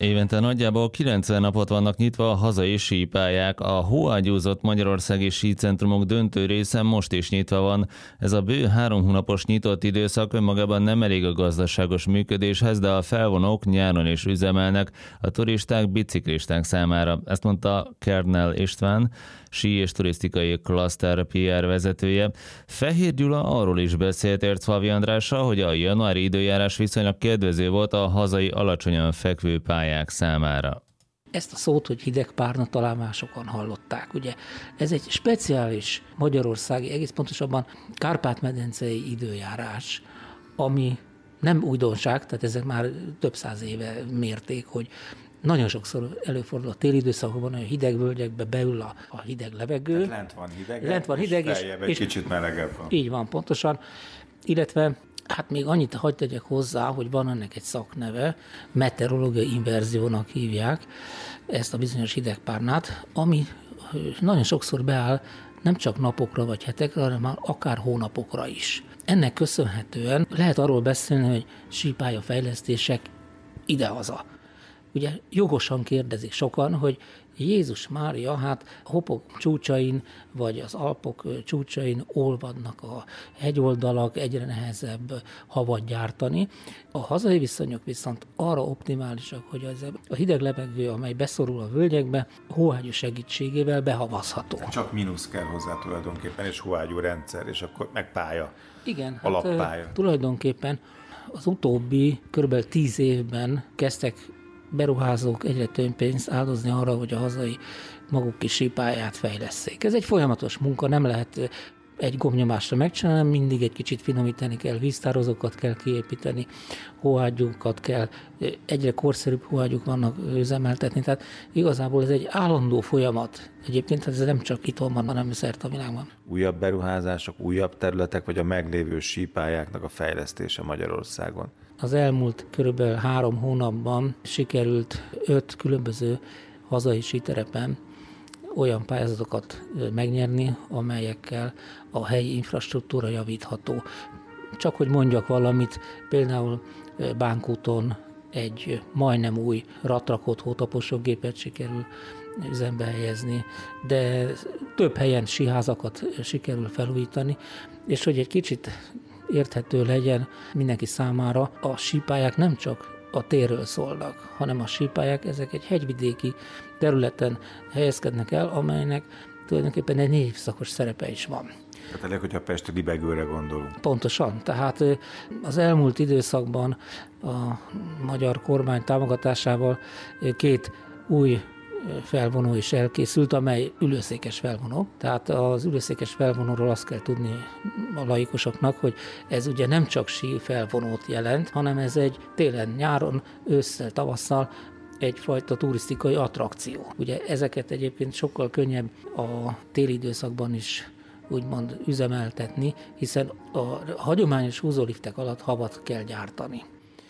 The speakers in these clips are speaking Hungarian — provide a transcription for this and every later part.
Évente nagyjából 90 napot vannak nyitva a hazai sípályák. A hóágyúzott magyarországi sícentrumok döntő része most is nyitva van. Ez a bő 3 hónapos nyitott időszak önmagában nem elég a gazdaságos működéshez, de a felvonók nyáron is üzemelnek a turisták, biciklisták számára. Ezt mondta Kernel István, sí és turisztikai klaszter PR vezetője. Fehér Gyula arról is beszélt Ércfalvi Andrással, hogy a januári időjárás viszonylag kedvező volt a hazai alacsonyan fekvő pályák számára. Ezt a szót, hogy hideg párna, talán már sokan hallották. Ugye ez egy speciális magyarországi, egész pontosabban Kárpát-medencei időjárás, ami nem újdonság, tehát ezek már több száz éve mérték, hogy nagyon sokszor előfordul a téli időszakban, hogy a hideg völgyekbe beül a hideg levegő. Tehát lent van hideg, és kicsit melegebb van. Így van, pontosan. Illetve hát még annyit hadd tegyek hozzá, hogy van ennek egy szakneve, meteorológiai inverziónak hívják ezt a bizonyos hidegpárnát, ami nagyon sokszor beáll nem csak napokra vagy hetekre, hanem már akár hónapokra is. Ennek köszönhetően lehet arról beszélni, hogy sípályafejlesztések idehaza. Ugye jogosan kérdezik sokan, hogy Jézus Mária, hát Hopok csúcsain, vagy az Alpok csúcsain olvadnak a hegyoldalak, egyre nehezebb havat gyártani. A hazai viszonyok viszont arra optimálisak, hogy a hideg levegő, amely beszorul a völgyekbe, hóágyú segítségével behavazható. Csak mínusz kell hozzá tulajdonképpen, és hóágyú rendszer, és akkor meg pálya. Igen, alappálya. Hát, tulajdonképpen az utóbbi kb. 10 évben kezdtek beruházók egyre több pénzt áldozni arra, hogy a hazai maguk kis sípályát fejlesszék. Ez egy folyamatos munka, nem lehet egy gombnyomásra megcsinálni, mindig egy kicsit finomítani kell, víztározókat kell kiépíteni, hóágyúkat kell, egyre korszerűbb hóágyúk vannak üzemeltetni, tehát igazából ez egy állandó folyamat. Egyébként ez nem csak itthon van, hanem szerte a világban. Újabb beruházások, újabb területek, vagy a meglévő sípályáknak a fejlesztése Magyarországon? Az elmúlt körülbelül 3 hónapban sikerült 5 különböző hazai síterepen olyan pályázatokat megnyerni, amelyekkel a helyi infrastruktúra javítható. Csak hogy mondjak valamit, például Bánkúton egy majdnem új ratrakott hótaposógépet sikerül üzembe helyezni, de több helyen síházakat sikerül felújítani, és hogy egy kicsit érthető legyen mindenki számára, a sípályák nem csak a térről szólnak, hanem a sípályák ezek egy hegyvidéki területen helyezkednek el, amelynek tulajdonképpen egy 4 évszakos szerepe is van. Tehát elég, hogyha pesti libegőre gondolunk. Pontosan. Tehát az elmúlt időszakban a magyar kormány támogatásával 2 új felvonó is elkészült, amely ülőszékes felvonó. Tehát az ülőszékes felvonóról azt kell tudni a laikusoknak, hogy ez ugye nem csak sí felvonót jelent, hanem ez egy télen, nyáron, ősszel, tavasszal egyfajta turisztikai attrakció. Ugye ezeket egyébként sokkal könnyebb a téli időszakban is úgymond üzemeltetni, hiszen a hagyományos húzóliftek alatt havat kell gyártani.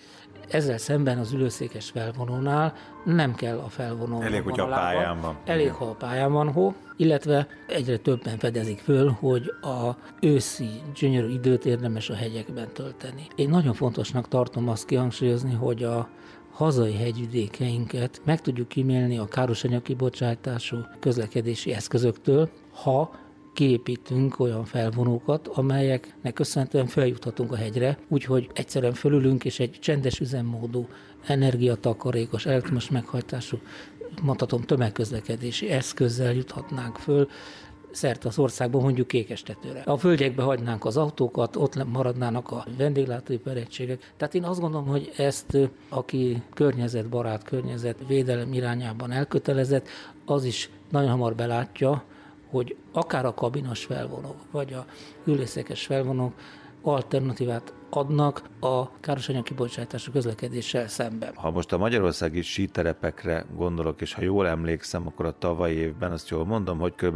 Ezzel szemben az ülőszékes felvonónál nem kell a felvonó. Elég, hogy a pályán van. Elég, ha a pályán van hó, illetve egyre többen fedezik föl, hogy a őszi gyönyörű időt érdemes a hegyekben tölteni. Én nagyon fontosnak tartom azt kihangsúlyozni, hogy a hazai hegyvidékeinket meg tudjuk kímélni a károsanyag kibocsátású közlekedési eszközöktől, ha kiépítünk olyan felvonókat, amelyeknek köszönhetően feljuthatunk a hegyre, úgyhogy egyszerűen fölülünk, és egy csendes üzemmódú, energiatakarékos, elektromos meghajtású, mondhatom, tömegközlekedési eszközzel juthatnánk föl szerte az országban, mondjuk Kékestetőre. A völgyekbe hagynánk az autókat, ott maradnának a vendéglátóipari egységek. Tehát én azt gondolom, hogy ezt, aki környezetbarát, környezetvédelem irányában elkötelezett, az is nagyon hamar belátja, hogy akár a kabinos felvonók, vagy a ülőszékes felvonók alternatívát adnak a károsanyag kibocsátású közlekedéssel szemben. Ha most a magyarországi síterepekre gondolok, és ha jól emlékszem, akkor a tavalyi évben, azt jól mondom, hogy kb.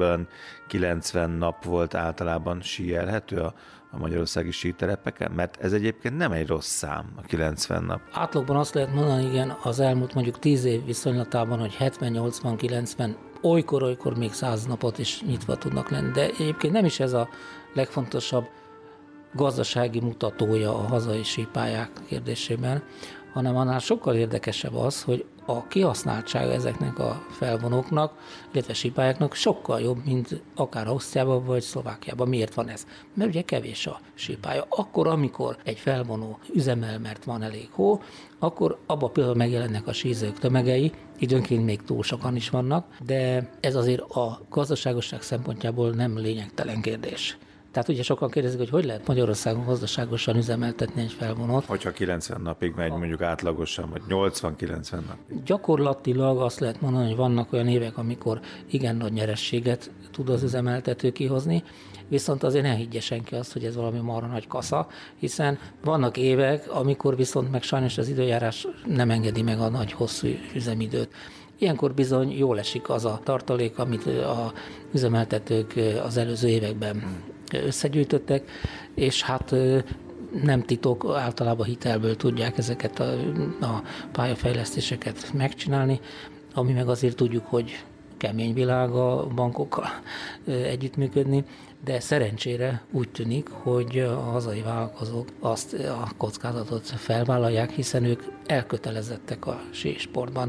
90 nap volt általában síelhető a magyarországi síterepeken, mert ez egyébként nem egy rossz szám, a 90 nap. Átlagban azt lehet mondani, igen, az elmúlt mondjuk 10 év viszonylatában, hogy 70-80-90, olykor még 100 napot is nyitva tudnak lenni, de egyébként nem is ez a legfontosabb gazdasági mutatója a hazai sípályák kérdésében, hanem annál sokkal érdekesebb az, hogy a kihasználtsága ezeknek a felvonóknak, illetve sípályáknak sokkal jobb, mint akár Ausztriában vagy Szlovákiában. Miért van ez? Mert ugye kevés a sípálya. Akkor, amikor egy felvonó üzemel, mert van elég hó, akkor abban például megjelennek a sízők tömegei, időnként még túl sokan is vannak, de ez azért a gazdaságosság szempontjából nem lényegtelen kérdés. Tehát ugye sokan kérdezik, hogy lehet Magyarországon gazdaságosan üzemeltetni egy felvonót. Hogyha 90 napig megy, mondjuk átlagosan, vagy 80-90 napig. Gyakorlatilag azt lehet mondani, hogy vannak olyan évek, amikor igen nagy nyerességet tud az üzemeltető kihozni, viszont azért ne higgye senki azt, hogy ez valami marha nagy kasza, hiszen vannak évek, amikor viszont meg sajnos az időjárás nem engedi meg a nagy hosszú üzemidőt. Ilyenkor bizony jól esik az a tartalék, amit a üzemeltetők az előző években összegyűjtöttek, és hát nem titok, általában hitelből tudják ezeket a pályafejlesztéseket megcsinálni, ami meg azért tudjuk, hogy kemény világ a bankokkal együttműködni, de szerencsére úgy tűnik, hogy a hazai vállalkozók azt a kockázatot felvállalják, hiszen ők elkötelezettek a sísportban.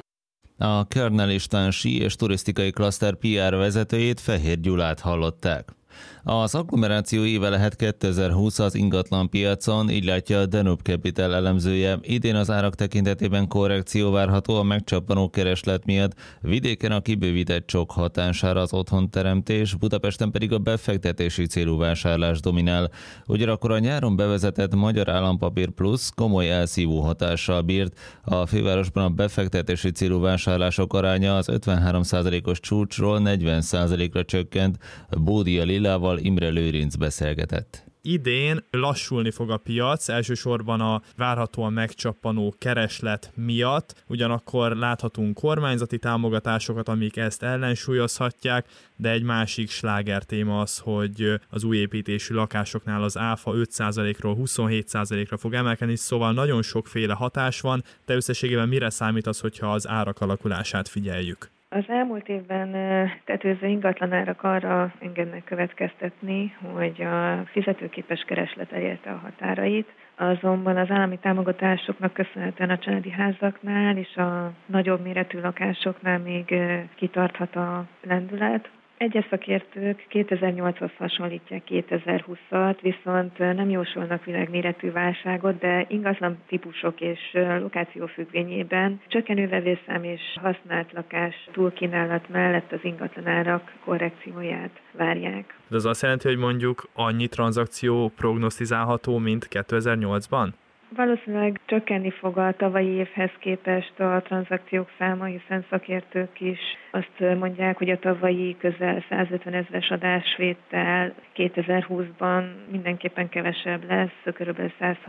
A Kernel István sí és turisztikai klaszter PR vezetőjét, Fehér Gyulát hallották. Az agglomeráció éve lehet 2020 az ingatlan piacon, így látja a Danube Capital elemzője. Idén az árak tekintetében korrekció várható a megcsappanó kereslet miatt, vidéken a kibővített csok hatására az otthonteremtés, Budapesten pedig a befektetési célú vásárlás dominál. Ugyanakkor a nyáron bevezetett Magyar Állampapír Plusz komoly elszívó hatással bírt. A fővárosban a befektetési célú vásárlások aránya az 53%-os csúcsról 40%-ra csökkent. Bódia Lilával Imre Lőrinc beszélgetett. Idén lassulni fog a piac, elsősorban a várhatóan megcsappanó kereslet miatt, ugyanakkor láthatunk kormányzati támogatásokat, amik ezt ellensúlyozhatják, de egy másik sláger téma az, hogy az újépítésű lakásoknál az áfa 5%-ról 27%-ra fog emelkedni, szóval nagyon sokféle hatás van, de összességében mire számít az, hogyha az árak alakulását figyeljük? Az elmúlt évben tetőző ingatlanárak arra engednek következtetni, hogy a fizetőképes kereslet elérte a határait, azonban az állami támogatásoknak köszönhetően a családi házaknál és a nagyobb méretű lakásoknál még kitarthat a lendület. Egyes szakértők 2008-hoz hasonlítják 2020-at, viszont nem jósolnak világméretű válságot, de ingatlan típusok és lokáció függvényében csökkenő vevőszám és használt lakás túlkínálat mellett az ingatlanárak korrekcióját várják. De az azt jelenti, hogy mondjuk annyi tranzakció prognosztizálható, mint 2008-ban? Valószínűleg csökkenni fog a tavalyi évhez képest a tranzakciók száma, hiszen szakértők is azt mondják, hogy a tavalyi közel 150 000-es adásvétel 2020-ban mindenképpen kevesebb lesz, kb.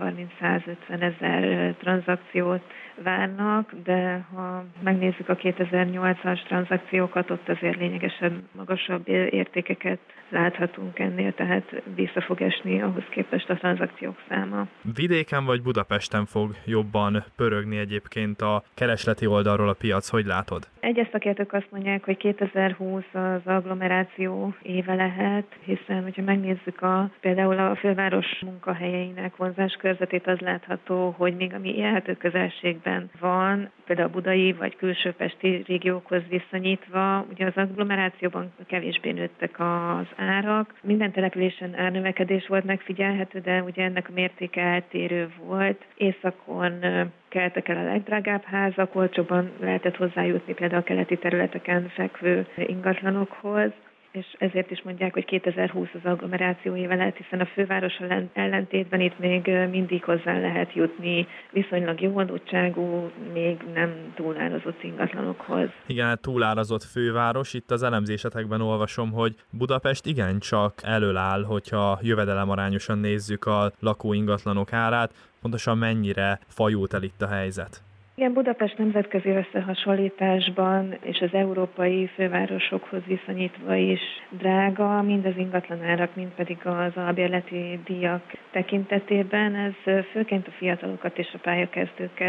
130-150 000 tranzakciót várnak, de ha megnézzük a 2008-as tranzakciókat, ott azért lényegesen magasabb értékeket láthatunk ennél, tehát vissza fog esni ahhoz képest a tranzakciók száma. Vidéken vagy Budapesten fog jobban pörögni egyébként a keresleti oldalról a piac, hogy látod? Egyes szakértők azt mondják, hogy 2020 az agglomeráció éve lehet, hiszen hogyha megnézzük például a főváros munkahelyeinek vonzás körzetét, az látható, hogy még ami élhető közelségben van, például a budai vagy külsőpesti régiókhoz viszonyítva, ugye az agglomerációban kevésbé nőttek az árak. Minden településen árnövekedés volt megfigyelhető, de ugye ennek a mértéke eltérő volt. Északon keltek el a legdrágább házak, olcsóban lehetett hozzájutni például a keleti területeken fekvő ingatlanokhoz, és ezért is mondják, hogy 2020 az agglomeráció éve lehet, hiszen a fővárossal ellentétben itt még mindig hozzá lehet jutni viszonylag jó adottságú, még nem túlárazott ingatlanokhoz. Igen, hát túlárazott főváros. Itt az elemzésetekben olvasom, hogy Budapest igencsak elől áll, hogyha jövedelemarányosan nézzük a lakóingatlanok árát. Pontosan mennyire fajult el itt a helyzet? Igen, Budapest nemzetközi összehasonlításban és az európai fővárosokhoz viszonyítva is drága, mind az ingatlanárak, mind pedig az albérleti díjak tekintetében. Ez főként a fiatalokat és a pályakezdőket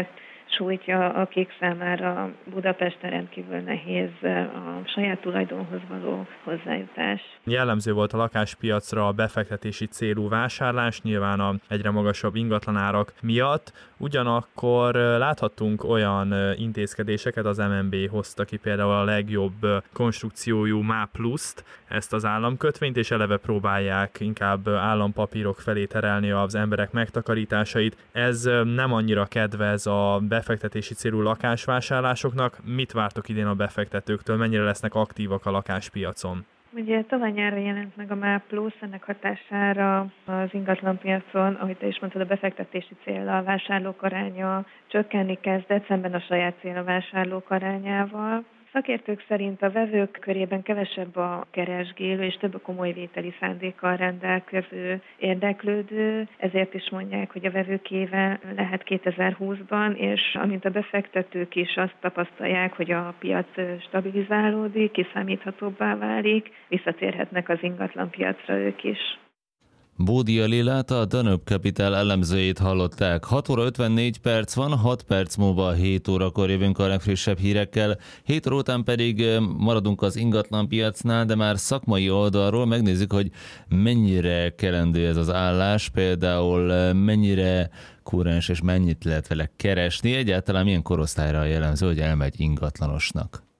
sújtja, akik számára Budapesten rendkívül nehéz a saját tulajdonhoz való hozzájutás. Jellemző volt a lakáspiacra a befektetési célú vásárlás, nyilván a egyre magasabb ingatlanárak miatt. Ugyanakkor láthattunk olyan intézkedéseket, az MNB hozta ki például a legjobb konstrukciójú MÁ Pluszt, ezt az államkötvényt, és eleve próbálják inkább állampapírok felé terelni az emberek megtakarításait. Ez nem annyira kedvez a befektetési célú lakásvásárlásoknak. Mit vártok idén a befektetőktől, mennyire lesznek aktívak a lakáspiacon? Ugye tavaly nyáron jelent meg a MÁ Plusz, ennek hatására az ingatlanpiacon, ahogy te is mondtad, a befektetési céllal a vásárlók aránya csökkenni kezdett, szemben a saját cél a vásárlók arányával. Szakértők szerint a vevők körében kevesebb a keresgélő és több a komoly vételi szándékkal rendelkező érdeklődő, ezért is mondják, hogy a vevők éve lehet 2020-ban, és amint a befektetők is azt tapasztalják, hogy a piac stabilizálódik, kiszámíthatóbbá válik, visszatérhetnek az ingatlanpiacra ők is. Bódia Lilát, a Danube Capital elemzőjét hallották. 6 óra 54 perc van, 6 perc múlva 7 órakor jövünk a legfrissebb hírekkel. 7 óra után pedig maradunk az ingatlanpiacnál, de már szakmai oldalról megnézzük, hogy mennyire kelendő ez az állás, például mennyire kurrens és mennyit lehet vele keresni, egyáltalán milyen korosztályra jellemző, hogy elmegy ingatlanosnak.